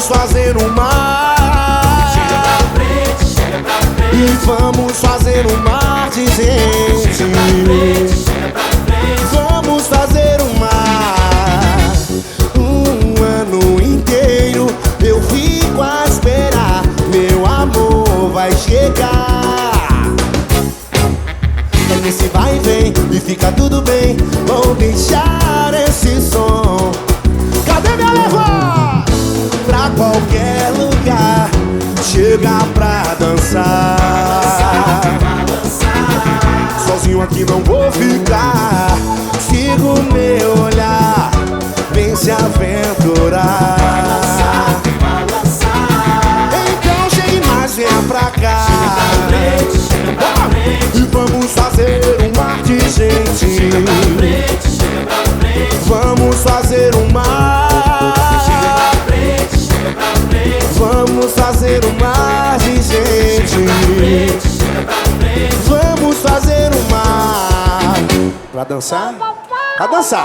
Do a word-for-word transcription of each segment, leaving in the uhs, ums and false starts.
vamos fazer um mar. Chega pra frente, chega pra frente. E vamos fazer um mar de gente. Chega pra frente, chega pra frente. Vamos fazer um mar. Um ano inteiro eu fico a esperar. Meu amor vai chegar. É nesse vai e vem e fica tudo bem. Vou deixar esse som. Cadê minha leva? Pra qualquer lugar. Chega pra dançar. Sozinho aqui não vou ficar. Sigo meu olhar. Vem se aventurar. Então chegue mais, venha pra cá. E vamos fazer um mar de gente. Vamos fazer um mar. Vamos fazer um mar de gente. Vamos fazer um mar. Pra dançar? Pra dançar.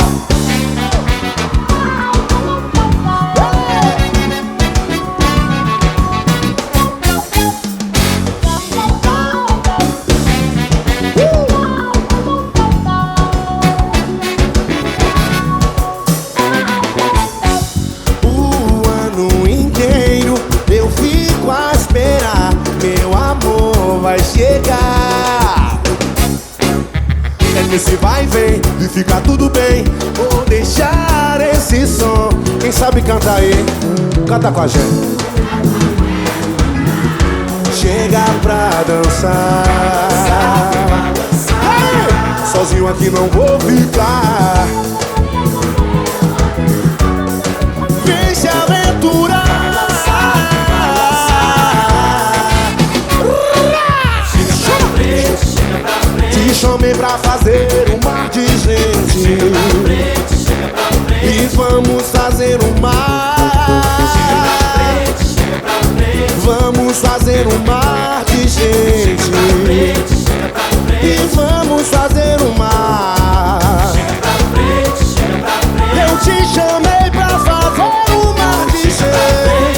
Vai chegar. É nesse vai e vem e fica tudo bem. Vou deixar esse som. Quem sabe canta aí? Canta com a gente. Chega pra dançar. Hey! Sozinho aqui não vou ficar. Vem se aventurar. Te chamei pra fazer um mar de gente. E vamos fazer um mar.